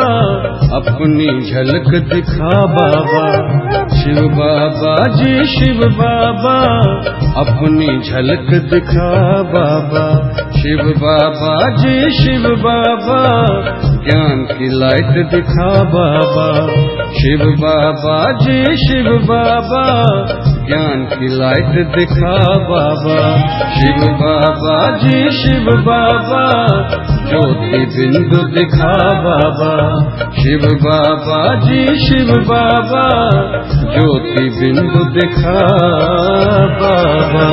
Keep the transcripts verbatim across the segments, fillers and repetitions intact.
अपनी झलक दिखा बाबा। शिव बाबा जी शिव बाबा अपनी झलक दिखा बाबा। शिव बाबा जी शिव बाबा ज्ञान की लाइट दिखा बाबा। शिव बाबा जी शिव बाबा ज्ञान की लाइट दिखा बाबा। शिव बाबा जी शिव बाबा ज्योति बिंदु दिखा बाबा। शिव बाबा जी शिव बाबा ज्योति बिंदु दिखा बाबा।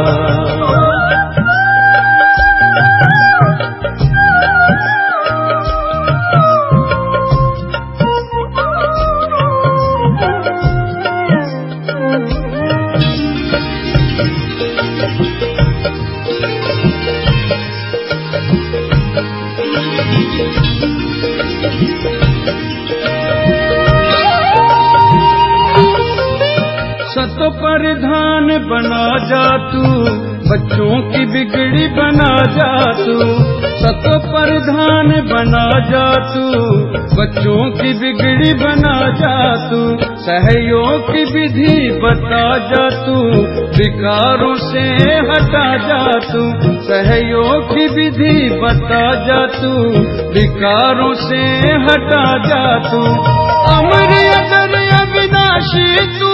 सत परिधान बना जा तू, बच्चों की बिगड़ी बना जा तू। सत परिधान बना जा तू, बच्चों की बिगड़ी बना जा तू। सहयोग की विधि बता जा तू, विकारों से हटा जा तू। सहयोग की विधि बता जा तू, विकारों से हटा जा तू। अमर अगर अविनाशी तू,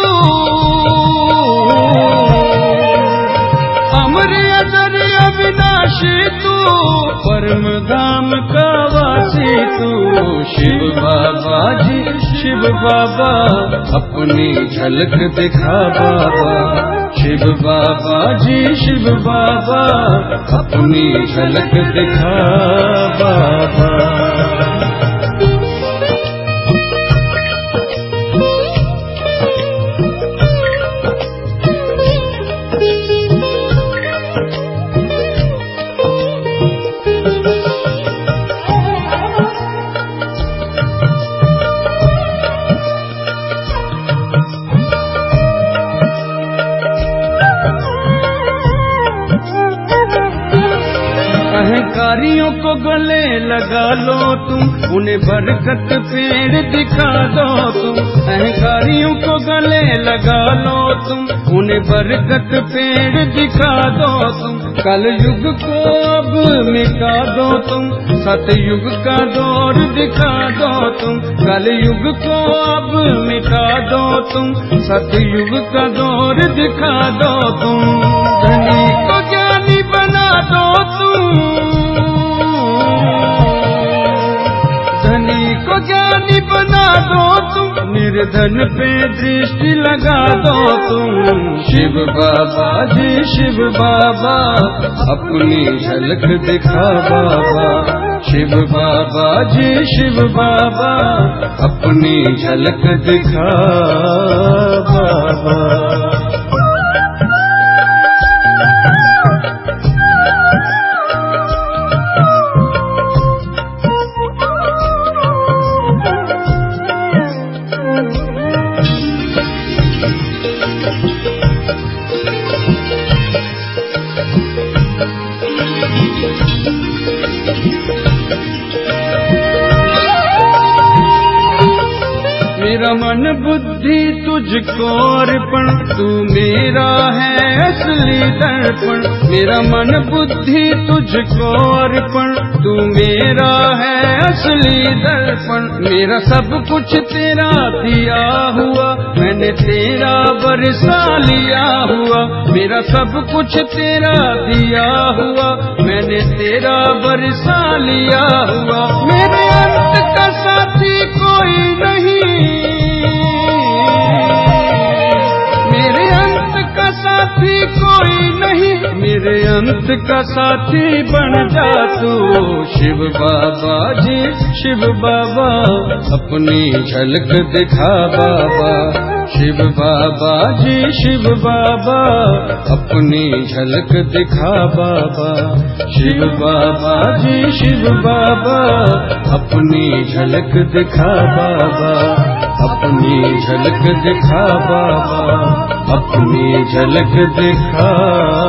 अमर अगर अविनाशी तू, परम धाम का वासी तू। शिव बाबा जी शिव बाबा अपनी झलक दिखा बाबा। शिव बाबा जी शिव बाबा अपनी झलक दिखा बाबा। अहंकारियों को गले लगा लो तुम, उन्हें बरकत पेड़ दिखा दो तुम। अहंकारियों को गले लगा लो तुम, उन्हें बरकत पेड़ दिखा दो तुम। कल युग को अब मिटा दो तुम, सतयुग का दौर दिखा दो तुम। कल युग को अब मिटा दो तुम, सतयुग का दौर दिखा दो तुम। धनी को ज्ञानी बना दो तुम, धनी को ज्ञानी बना दो तुम। निर्धन पे दृष्टि लगा दो तुम। शिव बाबा जी शिव बाबा अपनी झलक दिखा बाबा। शिव बाबा जी शिव बाबा अपनी झलक दिखा बाबा। मेरा मन बुद्धि तुझको अर्पण, तू मेरा है असली दर्पण। मेरा मन बुद्धि तुझको अर्पण, तू मेरा है असली दर्पण। मेरा सब कुछ तेरा दिया हुआ, मैंने तेरा बरसा लिया हुआ। मेरा सब कुछ तेरा दिया हुआ, मैंने तेरा बरसा लिया हुआ। मेरे अंत का साथी कोई नहीं, मेरे अंत का साथी कोई नहीं। मेरे अंत का साथी बन जा तू। शिव बाबा जी शिव बाबा अपनी झलक दिखा बाबा। शिव बाबा जी शिव बाबा अपनी झलक दिखा बाबा। शिव बाबा जी शिव बाबा अपनी झलक दिखा बाबा। अपनी झलक दिखा बाबा, अपनी झलक दिखा